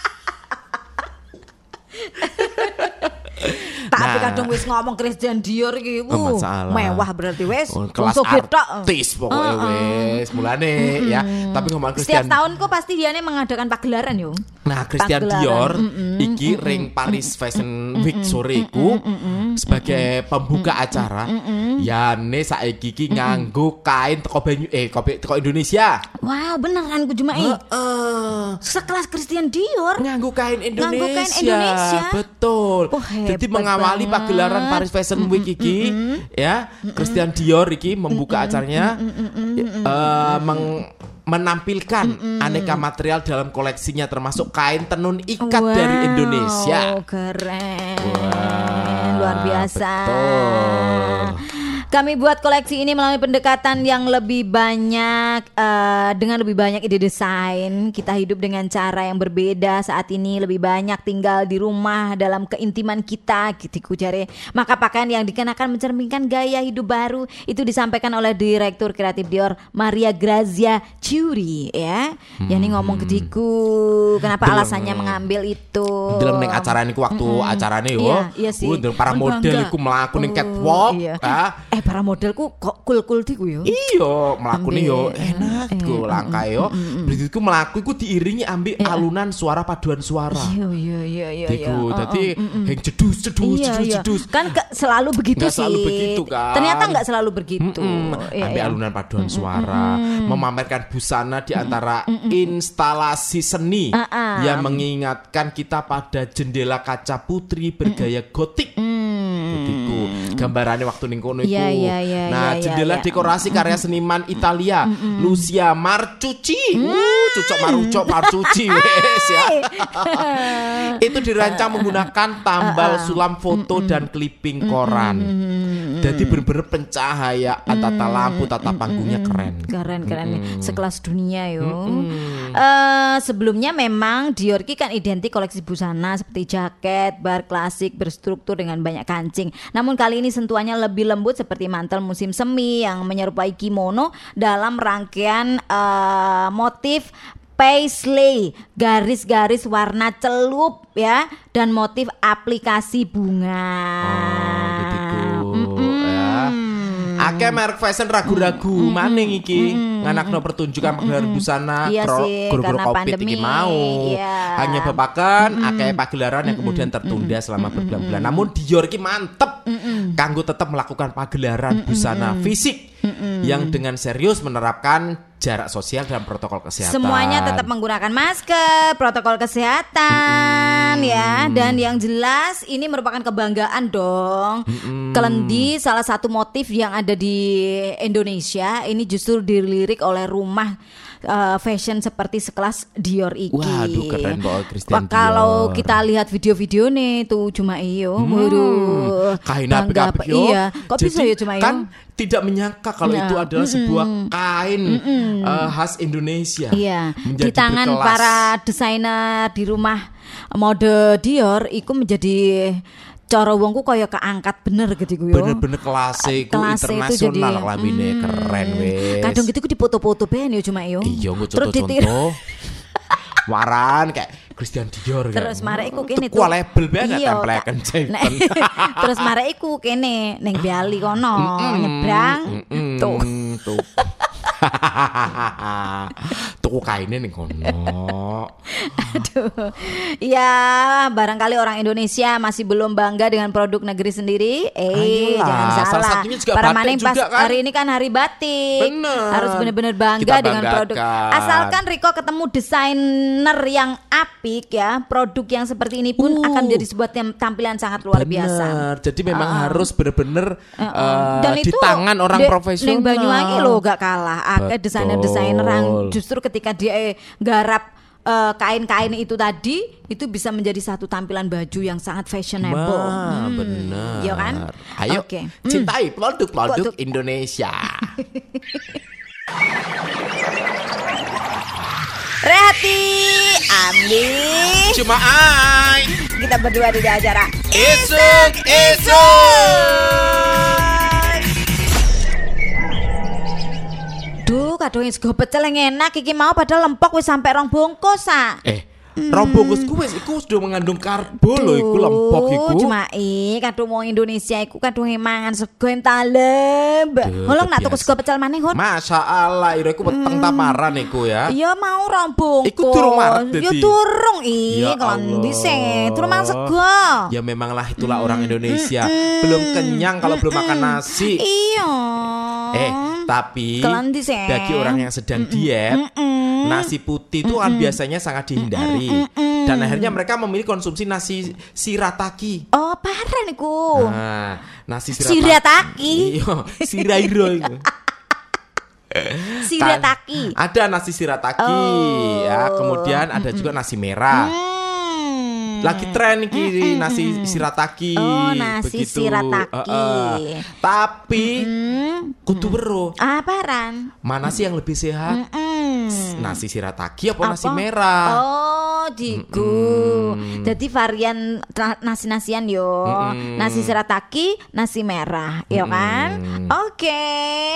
Tapi kadang wis ngomong Christian Dior iki uh, mewah berarti wis oh, kelas artis pokoknya uh, uh. wis mulane mm-hmm. ya. Tapi ngomong Christian setiap tahun kok pasti dia mengadakan pagelaran yo. Nah, Christian pagelaran. Dior mm-hmm. iki mm-hmm. ring Paris Fashion Week mm-hmm. sore iku mm-hmm. sebagai pembuka mm-hmm. acara mm-hmm. yane saiki iki nganggo kain teko banyu eh teko Indonesia. Wow, beneran ku Jumai. Uh-uh. Sekelas Christian Dior nganggo kain Indonesia. Nganggo kain Indonesia. Betul. Oh, jadi mengawali pagelaran Paris Fashion Week iki mm-hmm. ya Christian Dior iki membuka mm-hmm. acaranya mm-hmm. uh, meng menampilkan mm-hmm. aneka material dalam koleksinya termasuk kain tenun ikat wow, dari Indonesia. Keren. Wow, luar biasa. Betul. Kami buat koleksi ini melalui pendekatan yang lebih banyak uh, dengan lebih banyak ide desain. Kita hidup dengan cara yang berbeda saat ini, lebih banyak tinggal di rumah dalam keintiman kita gitu jare. Maka pakaian yang dikenakan mencerminkan gaya hidup baru. Itu disampaikan oleh Direktur Kreatif Dior Maria Grazia Chiuri ya. Hmm. Yani ngomong ke diku kenapa Deleng. Alasannya mengambil itu. Deleng ning acara niku waktu hmm. acarane yo. Iya, iya sih. Uh, para model iku mlaku ning catwalk. Iya. Ah. Eh para modelku kok cool-cool diku yo. Iya, mlakune yo enak go langka yo. Berarti mlaku iku diiringi ambek alunan suara paduan suara. Iya iya iya iya. Diku dadi heng jedus jedus jedus jedus. Kan selalu begitu sih. Selalu begitu kan. Ternyata enggak selalu begitu. Ambek alunan paduan suara, memamerkan busana di antara instalasi seni yang mengingatkan kita pada jendela kaca putri bergaya gotik. Diku gambarannya waktu ning kono iku. Yeah, yeah, yeah, nah, yeah, jendela yeah, dekorasi yeah. karya seniman Italia, mm-hmm. Lucia Marcucci. Mm. Uh, cucok marucok Marcucci wes ya. Itu dirancang menggunakan tambal uh, uh, sulam foto mm-hmm. dan clipping koran. Mm-hmm. Jadi bener-bener pencahayaan tata lampu, tata panggungnya keren. Keren keren mm-hmm. sekelas dunia yo. Mm-hmm. Uh, sebelumnya memang Dior ki kan identik koleksi busana seperti jaket, bar klasik berstruktur dengan banyak kancing. Namun kali ini sentuhannya lebih lembut seperti mantel musim semi yang menyerupai kimono dalam rangkaian uh, motif paisley, garis-garis warna celup ya dan motif aplikasi bunga. Oh, gitu. Ya. Akeh merek fashion ragu-ragu mm, maning iki mm, nganakno pertunjukan pagelaran busana iya kro, sih, guru-guru karena Covid pandemi, iki mau. Iya. Hanya babakan mm, akeh pagelaran yang mm, kemudian tertunda mm, selama mm, berbulan-bulan. mm, Namun Dior iki mantep mm, kanggo tetap melakukan pagelaran mm, busana mm, fisik mm, yang dengan serius menerapkan jarak sosial dan protokol kesehatan. Semuanya tetap menggunakan masker, protokol kesehatan mm-hmm. ya. Dan yang jelas ini merupakan kebanggaan dong. Mm-hmm. Kelendi salah satu motif yang ada di Indonesia ini justru dilirik oleh rumah uh, fashion seperti sekelas Dior iki. Waduh keren banget Christian Dior. Kalau kita lihat video-video nih tuh cuma iyo. Hmm. Waduh. Kain apik-apik yo. Iya. Kok bisa ya cuma iyo? Kan tidak menyangka kalau nah. itu adalah sebuah kain mm-mm. uh, khas Indonesia. Iya. Di tangan berkelas. Para desainer di rumah mode Dior iku menjadi cara wongku kaya keangkat bener gitu yo. Bener-bener kelas iku internasional lambine keren wes. Kadang gitu ku dipoto-foto ben yo cuma yo. Iya, gue contoh-contoh. Waran kayak Christian Dior. Terus marek iku kene tuh. label banget Iya, templeken Nah, terus marek iku kene ning Bali kono nyebrang tuh. Tuh. Tuku kainnya nih kono. Aduh. Ya, barangkali orang Indonesia masih belum bangga dengan produk negeri sendiri. Eh, Ayolah, jangan salah. salah satunya juga Para batik maning pas juga kan? hari ini kan hari batik. Bener. Harus benar-benar bangga Kita dengan banggakan. produk. Asalkan Riko ketemu desainer yang apik ya, produk yang seperti ini pun Uh. akan menjadi sebuah tem- tampilan sangat luar Bener. biasa. Jadi memang Uh-uh. harus bener-bener Uh-uh. uh, Dan di itu tangan orang de- profesional. Ning Banyuwangi lo gak kalah. Akeh Betul. desainer-desainer yang justru ketika dia eh, garap eh, kain-kain itu tadi itu bisa menjadi satu tampilan baju yang sangat fashionable. Wah, bener. Iya kan? Ayo Oke. cintai produk-produk Produk. Indonesia. Rehati, Andi, Cuma ai kita berdua di acara esok esok. Duh, kadang sego pecel yang enak iki mau padahal lempok wis sampai rong bungkus ah. Eh, rombongus kuwis iku sudah mengandung karbo lho iku lempok iku. Cuma i kadung wong Indonesia iku kadung mangan sego yang talem. Holong nak tuku kebiasa. sego pecel maneh, Hon. Masya Allah, ira iku weteng taparan iku ya. Iya mau rong bungkus. Iku durung maret Ya dadi. durung i Ya kan Allah. dhisik. Durung mangan sego. Ya memanglah itulah orang Indonesia. Belum kenyang kalau belum makan nasi. Iya. Eh, tapi Kelan dhisik. bagi orang yang sedang diet, nasi putih itu kan biasanya sangat dihindari. Dan akhirnya mereka memilih konsumsi nasi shirataki. Oh, parah niku. Nah, nasi Shirataki. Iya, sirairo itu. Shirataki. Ada nasi shirataki Oh. ya, kemudian ada juga nasi merah. Hmm. Lagi tren iki nasi shirataki. Oh, nasi begitu. shirataki. Heeh. Tapi kudu weruh. Ah, paran. Mana sih yang lebih sehat? Mm. Nasi shirataki apa, nasi Apa? merah? Oh, diku. Jadi varian tra- nasi-nasian yo. Nasi shirataki, nasi merah, ya kan? Oke.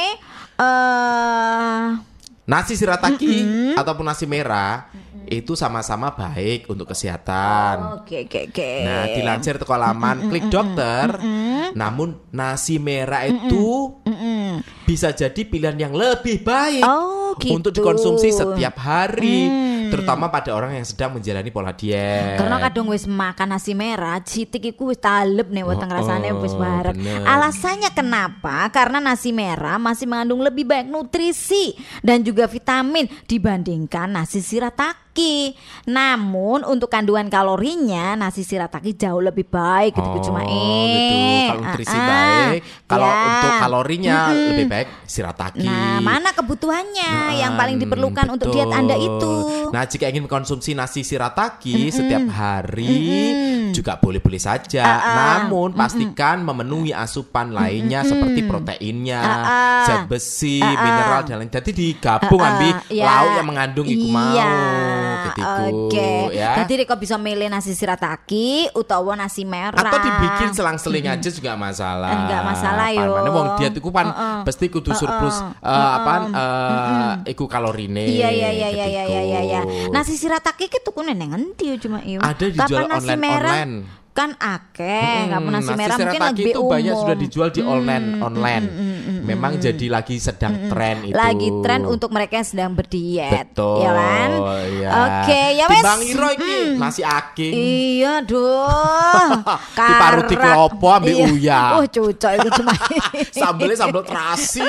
Eh, Nasi shirataki ataupun nasi merah itu sama-sama baik untuk kesehatan. Oke, oke, oke. Nah, dilansir teko laman Klik Dokter. Namun nasi merah itu bisa jadi pilihan yang lebih baik Oh, gitu. untuk dikonsumsi setiap hari, terutama pada orang yang sedang menjalani pola diet. Karena kadang wis makan nasi merah, sitik iku wis talep nih weteng Oh, rasane wis baret. bener. Alasannya kenapa? Karena nasi merah masih mengandung lebih banyak nutrisi dan juga vitamin dibandingkan nasi shirataki. Namun untuk kandungan kalorinya nasi shirataki jauh lebih baik gitu Oh, cuma gitu. eh. Kalau nutrisi ah, ah. baik, kalau Ya. untuk kalorinya lebih baik shirataki. Nah, mana kebutuhannya yang paling Hmm, diperlukan untuk diet Anda itu? Nah, jika ingin mengkonsumsi nasi shirataki setiap hari juga boleh-boleh saja. Ah, ah. Namun pastikan memenuhi asupan lainnya seperti proteinnya, Ah, ah. zat besi, Ah, ah. mineral dan lain. Jadi digabung Ah, ah. ambil Ya. lauk yang mengandung iku mau. Iya. Ketiku, Oke. ya. Jadi Riko bisa milih nasi shirataki utawa nasi merah. Atau dibikin selang-seling aja juga masalah. Enggak masalah, yo. Mana wong diet iku kan Uh-uh. pasti kudu surplus Uh-uh. eh, apaan eh, iku kalorine. Iya iya iya iya iya iya iya. iya. ketiku. Nasi shirataki ki tukune neng endi yo cuma iyo. Ada dijual Kapan nasi online- merah online. kan akeh, kapan nasi, Hmm, merah mungkin shirataki lebih itu umum. banyak sudah dijual di online online. Memang jadi lagi sedang tren itu. Lagi tren untuk mereka yang sedang berdiet. Betul. Ya kan? Ya. Oke, ya wes. Timbang iro iki nasi aking. Iya, duh. Diparuti Karak. klopo ambek Iya. uyah. Oh, cocok itu cuma. Sambelnya sambel terasi.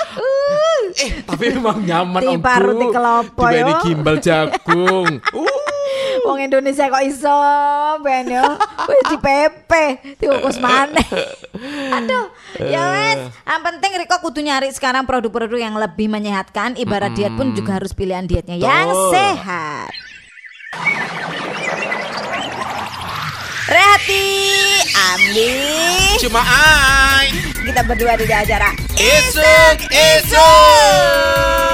eh, tapi memang nyaman Di Om paruti Gu. kelopo, Dibanding yo. gimbal jagung. Uh. Wong Indonesia kok iso ben yo. Wis dipepe, diukus maneh. Aduh, ya wes. Yang penting Riko kudu nyari sekarang produk-produk yang lebih menyehatkan. Ibarat diet pun juga harus pilihan dietnya yang Betul. sehat. Rehati, Andi, Cuma ai kita berdua di acara esok esok.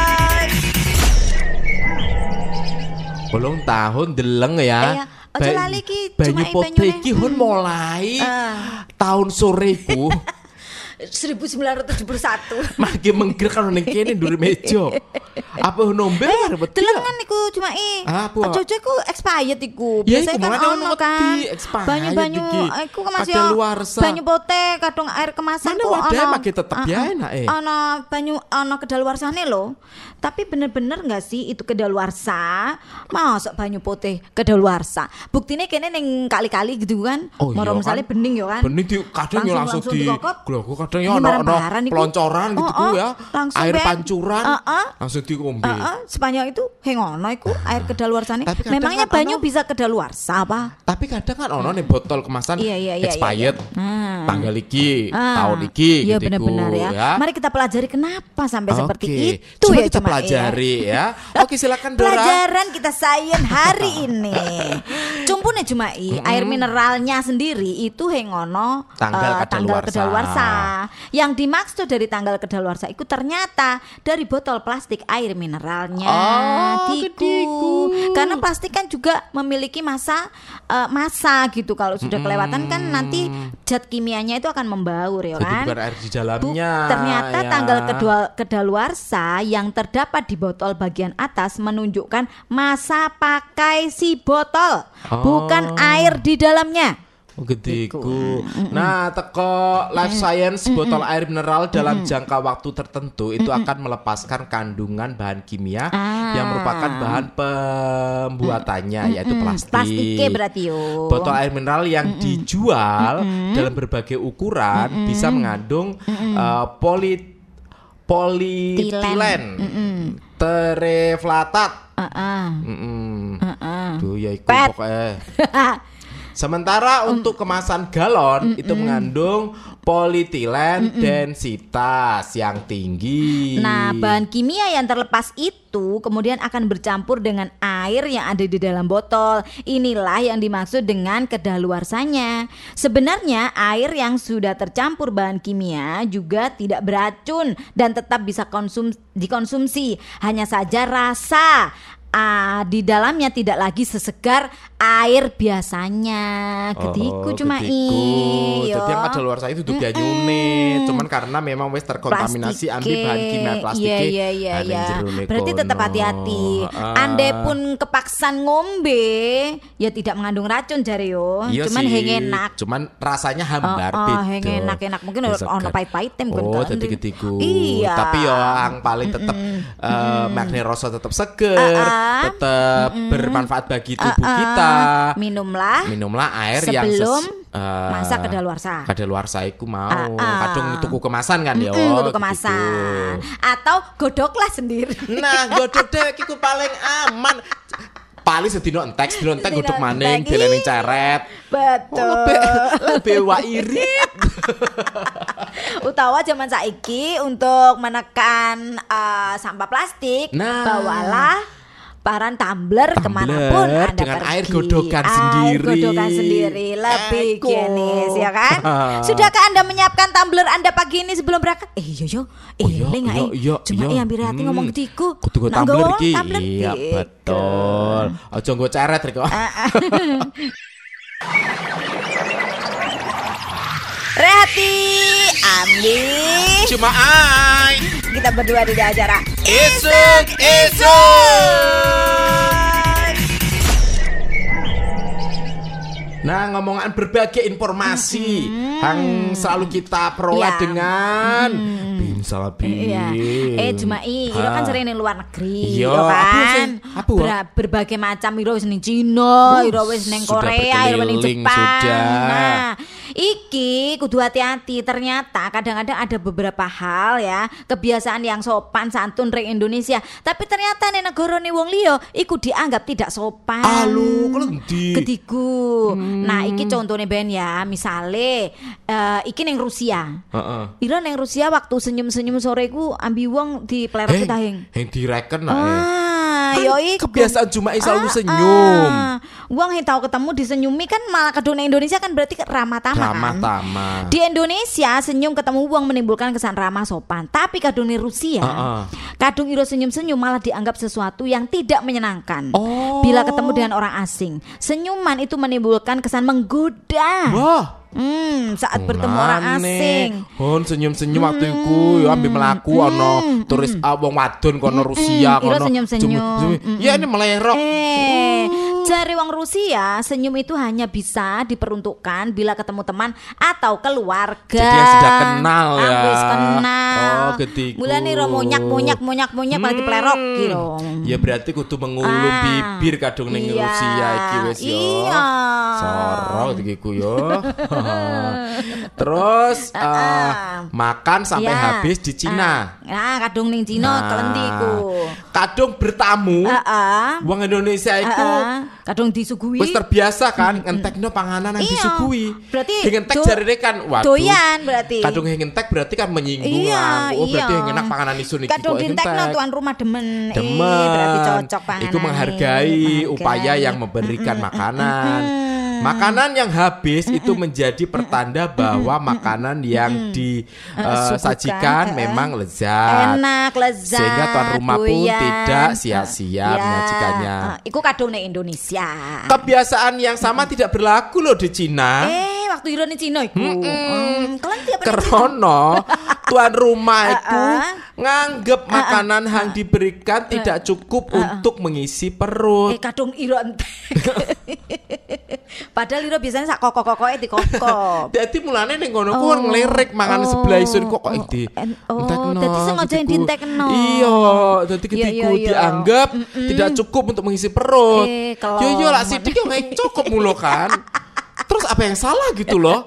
Belum tahun deleng ya. Iya, ojo Ba- lali ki, banyu cuma putih banyune. ki hun mulai Ah. tahun sore ku. seribu sembilan ratus tujuh puluh satu. Makin mengger kan ning kene nduri meja. Apa nombe arep wedi? Delengan iku cuma i. Apa? Aja-aja iku expired iku. Ya, Biasanya iku kan makanya ono ono kan. wedi, expired Banyu-banyu iki. iku kan masih Kadaluarsa. banyu putih kadung air kemasan Mana kok wadah ono. makin tetep ya enak, eh. Ono banyu ono kedaluarsane lho. Tapi bener-bener enggak sih itu kedaluarsa? Masuk banyu putih kedaluarsa. Buktine kene ning kali-kali gitu kan. Oh, iya Moro kan. misale bening yo kan. Bening di kadang ya langsung di dikokot. glogo kadang ya Ini ono ono barang-barang iku. peloncoran gitu Oh, oh, ya. langsung Air ben. pancuran Heeh. langsung diombe. Heeh, Spanyol itu he ngono iku air kedaluarsane. Tapi kadang Memangnya kan banyu ono- bisa kedaluarsa apa? Tapi kadang kan ono nih botol kemasan Iya, iya, iya, expired. iya, iya. Ah. Tanggal iki, Ah, tahun iki iya gitu benar-benar iku, ya. Mari kita pelajari kenapa sampai seperti Oke. itu Coba ya kita cuma pelajari ya. Oke, silakan Dora. Pelajaran kita sains hari ini. Cumpune cuma i, air mineralnya sendiri itu hengono Tanggal eh, tanggal kadaluarsa. kedaluarsa. Yang dimaksud dari tanggal kedaluarsa itu ternyata dari botol plastik air mineralnya. Oh, Diku. kediku. Karena plastik kan juga memiliki masa eh, masa gitu. Kalau sudah kelewatan kan nanti zat kimianya itu akan membaur ya Jadi kan. bukan air di Bu, dalamnya. ternyata ya. tanggal kedua kedaluarsa yang terdapat di botol bagian atas menunjukkan masa pakai si botol, Oh. bukan air di dalamnya. Oh, gediku. Nah, teko life science botol air mineral dalam jangka waktu tertentu itu akan melepaskan kandungan bahan kimia Ah. yang merupakan bahan pembuatannya yaitu plastik. Plastiknya berarti yo. Botol air mineral yang dijual dalam berbagai ukuran bisa mengandung uh, poli polietilen, tereflatat. Heeh. Mm-mm. Heeh. Duh ya iku Pet. pokoknya. Sementara untuk kemasan galon itu mengandung polietilen densitas yang tinggi. Nah, bahan kimia yang terlepas itu kemudian akan bercampur dengan air yang ada di dalam botol. Inilah yang dimaksud dengan kedaluarsanya. Sebenarnya air yang sudah tercampur bahan kimia juga tidak beracun dan tetap bisa konsum dikonsumsi. Hanya saja rasa Ah, di dalamnya tidak lagi sesegar air biasanya. Gediku cuma i. Jadi yang kadaluarsa itu tuh banyune, cuman karena memang wis terkontaminasi ambil bahan kimia plastik. Iya iya iya iya. Berarti tetap hati-hati. Andai pun kepaksan ngombe, ya tidak mengandung racun jare yo. Iya Cuman sih, heng enak. Cuman rasanya hambar Oh, oh, beda. heng enak-enak. Mungkin Ya, ono segar. pahit-pahitem kan. Oh, kan. jadi gediku. Iya. Tapi yo yang paling tetap eh, Magni Rosa tetap seger, Uh-uh. tetap bermanfaat bagi tubuh Uh-uh. kita. Minumlah Minumlah air yang sebelum ses- eh, masa kedaluarsa. Kadaluarsa iku mau. Uh-uh. Kadung tuku kemasan kan ya. Mm, untuk gitu. kemasan atau godoklah sendiri. Nah, godhog dhewek iku paling aman. Paling sedino entek, sedino entek Sedino godhog maning, entek. dilening ceret. Betul. Oh, lebih lebih wa irit. Utawa zaman saiki untuk menekan eh, sampah plastik, Nah. bawalah paran tumbler Tumbler kemanapun Anda dengan pergi. air godokan Air sendiri. godokan sendiri lebih Eko. higienis ya kan? Sudahkah Anda menyiapkan tumbler Anda pagi ini sebelum berangkat? Eh yo yo, eh Oh, iya, eling iya, ae. iya, Cuma iya. eh ambil hati Hmm. ngomong ketiku. Kudu go Nah, tumbler nggawa iki. tumbler Iya, gitu. betul. Aja nggo ceret rek. Rehati, Ambi, Cuma ai. kita berdua di acara Isuk isuk. Nah, ngomongan berbagai informasi yang selalu kita peroleh Ya. dengan Bin Salabi. Iya. Eh cuma i, iro kan Ha. sering ning luar negeri, Iya, yo apa kan. sih? Apa, Wak? Ber- berbagai macam iro wis ning Cina, Uh, iro wis ning sudah Korea, iro ning berkeliling, Jepang. sudah. Nah, iki kudu hati-hati. Ternyata kadang-kadang ada beberapa hal ya, kebiasaan yang sopan santun rek Indonesia, tapi ternyata ning negara wong liya iku dianggap tidak sopan. Alu, kalau endi? Ketiku. Nah, iki contohnya Ben ya, misale eh, iki ning Rusia. Heeh. Ira neng Rusia waktu senyum-senyum sore ku ambi wong di pleret Heng, kita heng. heng direken lah. eh. Ah, Kan yo iku. kebiasaan cuma selalu Ah, senyum. ah. Wong yang tahu ketemu disenyumi kan malah kedua Indonesia kan berarti ramah tamah Ramah kan. tamah. Di Indonesia senyum ketemu wong menimbulkan kesan ramah sopan, tapi kadung di Rusia, Ah, ah. kadung iro senyum-senyum malah dianggap sesuatu yang tidak menyenangkan. Oh. Bila ketemu dengan orang asing, senyuman itu menimbulkan kesan menggoda. Wah, Hmm, saat bertemu orang asing. Hon senyum-senyum waktu iku yo ambil melaku ono turis ah, wong wadon kono Rusia Ira kono. senyum-senyum. Ya ini melerok. Eh, jari wong Rusia, senyum itu hanya bisa diperuntukkan bila ketemu teman atau keluarga. Jadi yang sudah kenal ya. Ah, wis kenal. Oh, ketiku. Mulane ro monyak monyak monyak monyak malah diplerok gitu. Ya berarti kudu mengulum Ah, bibir kadung ning iya, Rusia iki wis yo. iya. Sorok iku yo. Terus Ah, eh, ah. makan sampai Iya. habis di Cina. Ah, kadung ning Cina Nah, kelenti iku. Kadung bertamu. Heeh. Wong Indonesia iku Kadung disuguhi. wis terbiasa kan ngentekno panganan yang Iya. disuguhi. Berarti ngentek do- jarine kan waduh. doyan berarti. Kadung ngentek berarti kan menyinggung Iya, lah. Oh berarti iya. enak panganan isun iki Kadung kok dintekno ngentek. tuan rumah demen. Demen. Eh, berarti cocok panganan. Iku menghargai upaya yang memberikan makanan. Makanan yang habis itu menjadi pertanda bahwa makanan yang disajikan Suguhkan, memang lezat. enak, lezat. Sehingga tuan rumah pun doyan. tidak sia-sia Ya, menyajikannya. ah, iku kadung ning Indonesia. Kebiasaan yang sama tidak berlaku loh di Cina. Eh, waktu iro ning Cina iku. Hmm, kalian tiap Kerono tuan rumah itu Uh-uh. nganggep makanan yang diberikan tidak cukup untuk mengisi perut. Eh kadung iro entek. Padahal iro biasanya sak kokok-kokoke dikokok. Jadi mulane ning kono ku Oh, ngelirik mangan oh, sebelah isun kok kok iki. en- oh, entekno, dadi sengaja ketiku. dintekno. Iya, dadi Iya, ketiku iya, iya. dianggap tidak cukup untuk mengisi perut. Eh, kelom. Yo yo lah sidik yo nggak cukup mulu kan. Terus apa yang salah gitu loh?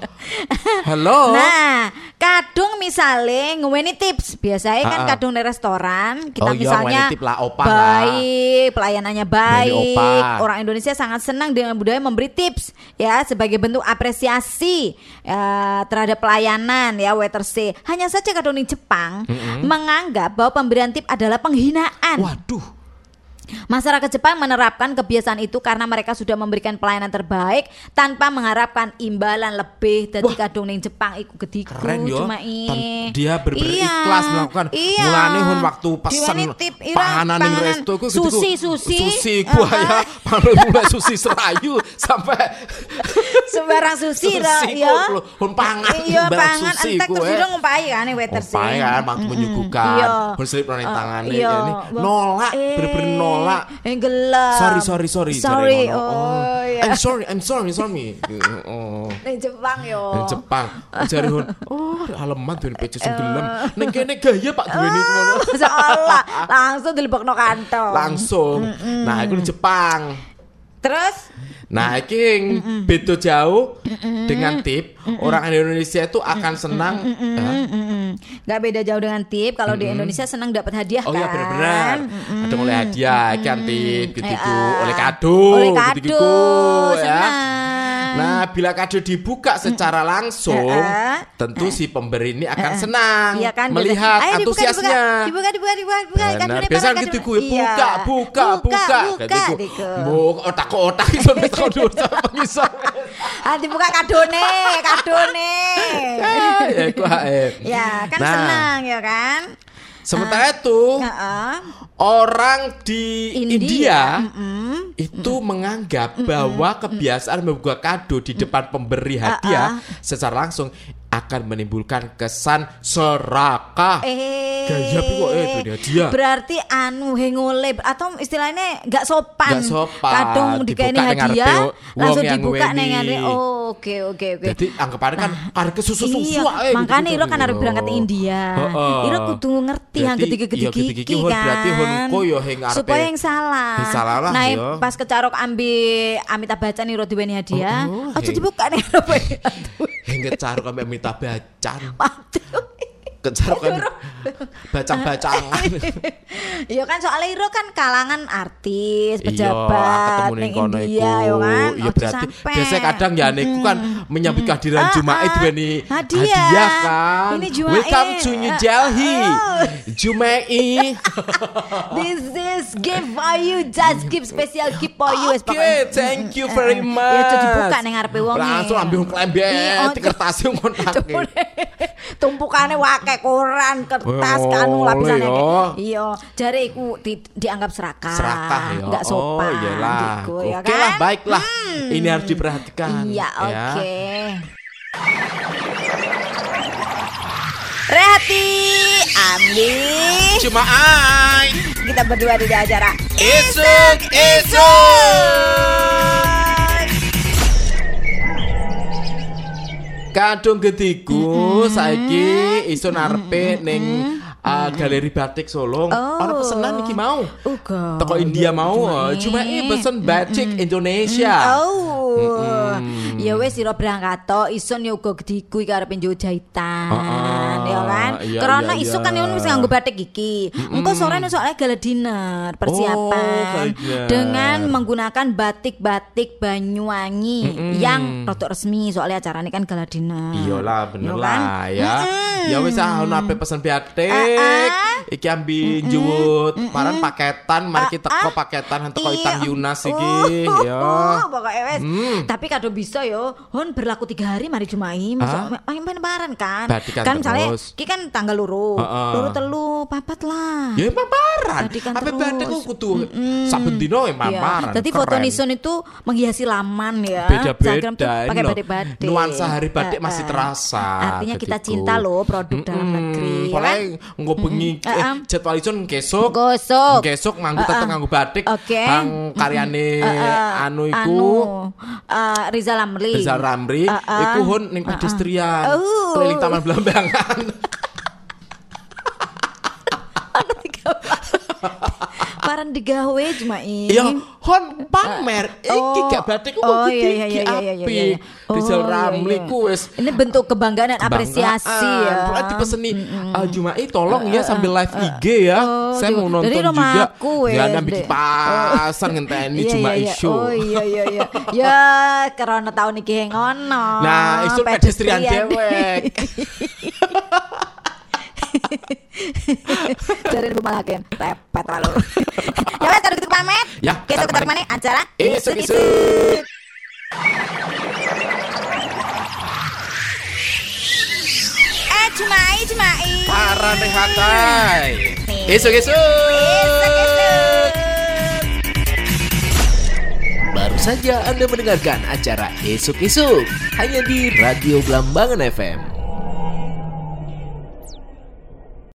Halo. Nah, kadung misale nguweni tips. Biasanya kan Ah, ah. kadung di restoran kita Oh iya, misalnya nguweni tip lah, opa lah. baik, pelayanannya baik. opa. Orang Indonesia sangat senang dengan budaya memberi tips ya sebagai bentuk apresiasi ya, terhadap pelayanan ya waitersnya. Hanya saja kadung di Jepang menganggap bahwa pemberian tip adalah penghinaan. Waduh. Masyarakat Jepang menerapkan kebiasaan itu karena mereka sudah memberikan pelayanan terbaik tanpa mengharapkan imbalan lebih. Dadi kadung ning Jepang iku gediku Keren yo. cuma Tan- dia bener-bener Iya, ikhlas melakukan. iya. Mulane hun waktu pesen Diwani tip, ira, panganan ning panganan resto iku sushi, sushi. sushi buaya panganan mulai sushi serayu sampai sembarang sushi ra Sushi ya. kok, hun pangan Iya, sembarang pangan sushi entek ku, terus eh. dong ngumpai kan waiters. Opai kan waktu menyuguhkan. Iya. Hun selip nang tangane Iya. ini nolak bener-bener nolak. Eh gelap. Sorry sorry sorry Sorry. jare ngono. Oh, iya. I'm sorry I'm sorry sorry. Oh. Ning Jepang yo. Ning Jepang jare hun oh aleman duwe pece sing gelem ning kene gaya Pak duweni ngono. Seolah langsung dilebokno kantong. Langsung. Nah, aku di Jepang. Terus Nah, iki beda jauh dengan tip. Orang Indonesia itu akan senang. Hah? nggak beda jauh dengan tip. Kalau di Indonesia senang dapat hadiah Oh kan. iya benar-benar. Ada mulai hadiah, kan tip gitu Eh, ah. oleh kado, Oleh kado, gitu-gitu, ya. senang. Nah, bila kado dibuka secara langsung, Eh, eh. tentu si pemberi ini akan senang Iya kan, melihat biasa, "Ayo dibuka, antusiasnya. Dibuka, dibuka, dibuka, dibuka, Benar, kadonya biasa pamer, gitu kadonya. gue Iya. buka, buka, buka, buka, Katiku, diku. bu otak-otak iso nek kado pengisor. Ah, dibuka kadone, kadone. Ya, iku ae. Ya, kan Nah, senang ya kan? Sementara itu Heeh. orang di India, India, mm-mm. itu menganggap bahwa kebiasaan membuka kado di depan pemberi hadiah secara langsung akan menimbulkan kesan serakah. Eh, Gaya pi kok eh dunia dia. Berarti anu hengole atau istilahnya nggak sopan. Nggak sopan. Kadung Dibuka dikene ning hadiah ngarepe langsung wong yang dibuka ngeweni. ning ngarepe. Oh, oke oke oke. Jadi anggapannya kan ada kesusu-susu Iya, eh, makanya gitu-gitu. Iro kan harus berangkat ke India. Heeh. Iro kudu ngerti yang Berarti, gede-gede iya, gede-gede gigi hon, kan. berarti hon ko yo heng arepe. Supaya yang salah. Yang salah lah, nah, yo. pas kecarok ambil Amitabh Bachchan Iro diweni hadiah. Oh, oh, Aja heng. dibuka nih ngarepe. Hingga caruk sampai minta bacan. Waduh. Kecaruk kan bacang-bacangan. Iya kan soalnya Iro kan kalangan artis, Iya, pejabat ketemu ning ning kono India iku. yo kan. Iya Ojo berarti sampe. biasanya kadang ya niku kan menyambut kehadiran Ah, Jumae ah. duweni Hadiah. hadiah kan. Ini Jumae. Welcome to New Delhi. Oh. Jumae. This is gift for you, just gift special gift for you. wes Oke, pokoknya. thank you very Ya much. itu dibuka ning ngarepe wong. Langsung ambil klembet, Iya, kertas yang ngontake. Tumpukane wake koran, kertas Oh, kanu lapisan yo. Iya, jare iku di, dianggap serakah. Serakah ya. Enggak sopan. Oh iyalah. gitu, Oke ya lah, kan? baiklah. Ini harus diperhatikan. Iya, ya. oke. Tati, Ambi, Cuma ai. kita berdua di acara Isuk Isuk. Kadung gediku saiki iso narepe ning uh, galeri batik Solo. Oh. Ana pesenan iki mau. Uga. Toko India mau. Cuma Cuma ini. ini pesen batik Indonesia. Oh. Ya wis sira berangkat to, ison ya uga gediku iki arep njo jahitan. Heeh. Ya kan? Iya, Karena iya, isu iya. kan yo wis nganggo batik iki. Engko sore soalnya gala dinner Oh, persiapan gala dengan menggunakan batik-batik Banyuwangi yang rada resmi soalnya acaranya kan gala dinner. Iyalah bener Yo kan? lah ya. Ya wis ah ono ape pesen batik. Ah, ah. Iki ambi njewut paran paketan, mari kita teko paketan teko Iya. Itang Yunas iki ya. Oh, pokoknya wes. Hmm. Tapi kado bisa yo, hon berlaku tiga hari mari Jumai, Ah? main main paran kan. Badikan Kan misalnya terus. ki kan tanggal loro, Heeh. loro telu, papat lah. Ya paparan. Badikan Ape terus. batik kok kudu saben dino ya paparan. Jadi Keren. foto Nison itu menghiasi laman ya. Beda-beda Instagram tuh ini pakai loh. batik-batik. Nuansa hari batik Eh, masih eh. terasa. Artinya kita Getiku. cinta loh produk dalam negeri. ya Mulai kan? nggo bengi Mm-mm. eh, Eh, jadwal ison kesuk. Gosok. Kesuk nganggo tetep Eh, eh. nganggo batik. Oke. Hang karyane Eh, eh, anu iku eh, Rizal Ramli. Rizal Ramli Eh, eh. iku hun ning pedestrian Oh. keliling Taman Belambangan. Paran digawe Jumai. Ya, hon pamer iki Oh. gak batik kok Oh, iki iya, iya, iya, iya, iya, api. iya. Oh, Rizal iya, Ramli iya. ku wis Ini bentuk kebanggaan dan apresiasi ya. Mulai dipeseni ah, Jumai tolong ya sambil live I G ya. Oh, Saya juga. mau nonton Dari rumah juga. aku, Ya weh, bikin Dek. pasar ngenteni Iya, Jumai iya, iya. show. Oh iya iya iya. Ya karena tahun iki ngono. Nah, isu pedestrian dewek. Dari rumah lagi repet lalu. Ya wes kalau gitu pamit. Ya, Besok kita ketemu mana acara? Isuk-isuk. Eh Jumai Jumai. Paran rehatai. Isuk-isuk. Isuk-isuk. Baru saja Anda mendengarkan acara Isuk-Isuk hanya di Radio Blambangan F M.